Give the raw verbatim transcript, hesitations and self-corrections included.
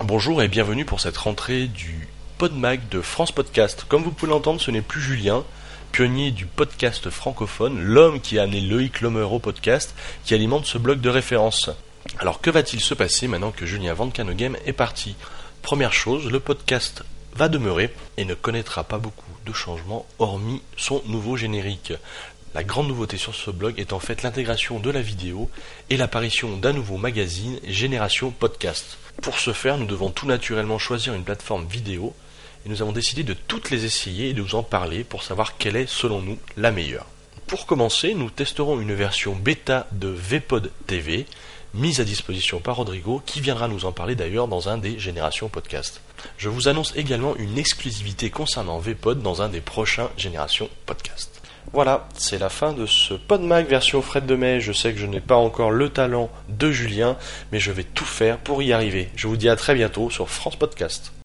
Bonjour et bienvenue pour cette rentrée du PodMag de France Podcast. Comme vous pouvez l'entendre, ce n'est plus Julien, pionnier du podcast francophone, l'homme qui a amené Loïc Lomer au podcast, qui alimente ce blog de référence. Alors que va-t-il se passer maintenant que Julien Van Caneghem est parti ? Première chose, le podcast va demeurer et ne connaîtra pas beaucoup de changements hormis son nouveau générique. La grande nouveauté sur ce blog est en fait l'intégration de la vidéo et l'apparition d'un nouveau magazine Génération Podcast. Pour ce faire, nous devons tout naturellement choisir une plateforme vidéo et nous avons décidé de toutes les essayer et de vous en parler pour savoir quelle est selon nous la meilleure. Pour commencer, nous testerons une version bêta de VPod T V mise à disposition par Rodrigo qui viendra nous en parler d'ailleurs dans un des Génération Podcast. Je vous annonce également une exclusivité concernant VPod dans un des prochains Génération Podcast. Voilà, c'est la fin de ce PodMag version Fred de Mai. Je sais que je n'ai pas encore le talent de Julien, mais je vais tout faire pour y arriver. Je vous dis à très bientôt sur France Podcast.